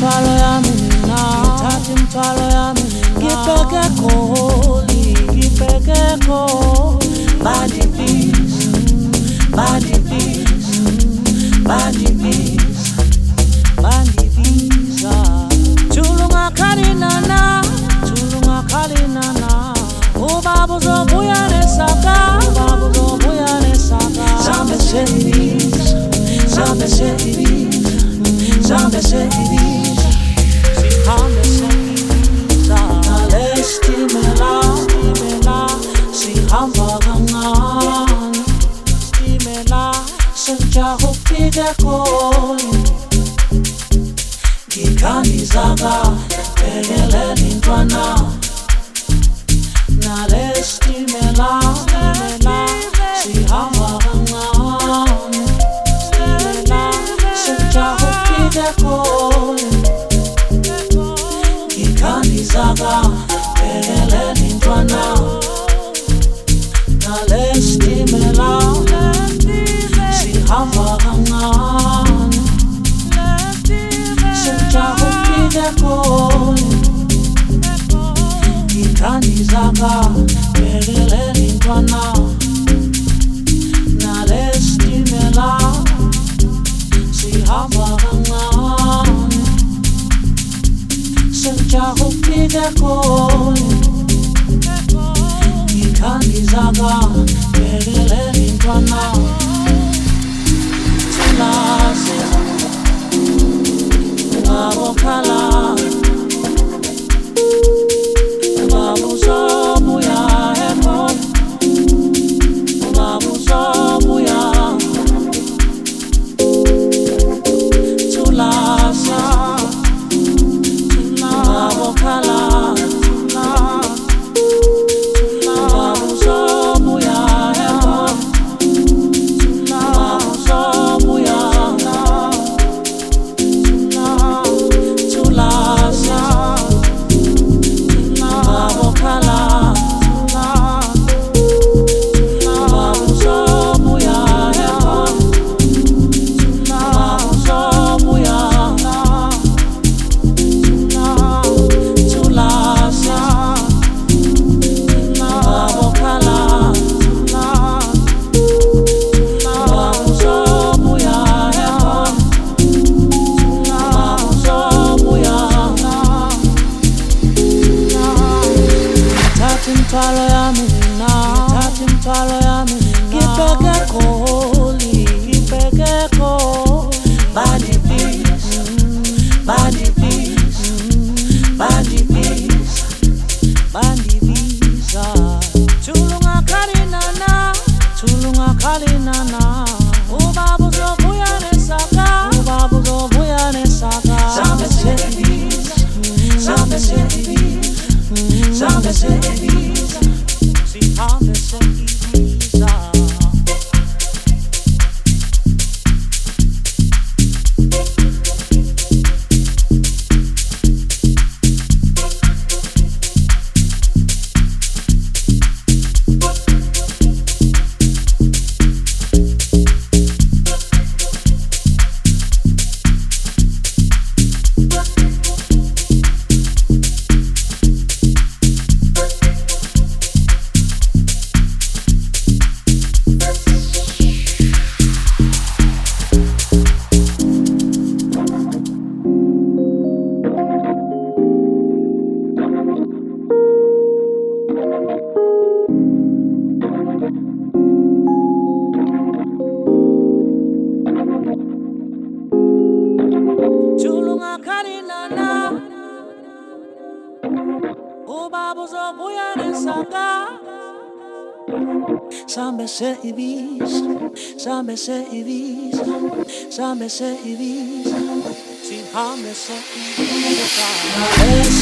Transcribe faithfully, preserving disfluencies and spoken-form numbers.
imthwalo yami mina, ngithatha imthwalo yami mina, ngibheke eGoli, ngibheke eGoli. Bandibisa, bandibisa, bandibisa, bandibisa. Thulunga khali nana, thulunga khali nana. Ubaba uzobuya nesaka, ubaba uzobuya nesaka. Sambe seyibiza, sambe seyibiza, sambe seyibiza, sihambe seyibiza. Nale stimela, stimela, sihamba kancane. Stimela, senjaha ukufika eGoli. Ngikhandizaka, bhekelele intwana. Nale stimela, stimela, sihamba kancane. Stimela, senjaha ukufika eGoli. Ngikhandizaka, bhekelele intwana. Nale stimela, sihamba kancane. Senjaha ukufika eGoli. Ngikhandizaka, bhekelele intwana. Nale stimela, sihamba kancane. Senjaha ukufika eGoli. Ngikhandizaka, bhekelele intwana. Thulase, ungabokhala. Ubaba uzobuya eGoli, ubaba uzobuya. Thulasa, ungabokhala. Ubaba uzobuya eGoli, ubaba uzobuya. Thulasa, imthwalo yami mina, ngithatha imthwalo yami mina, ngibheke eGoli, ngibheke eGoli. Bandibisa, bandibisa, bandibisa, bandibisa. Thulunga khali nana, thulunga khali nana. Ubaba uzobuya nesaka, ubaba uzobuya nesaka. Sambe seyibiza, sambe seyibiza, sambe seyibiza, sihambe seyibiza. Thulunga khali nana, ubaba uzobuya nesaka. Sambe seyibiza, sambe seyibiza, sambe seyibiza, sihambe seyibiza.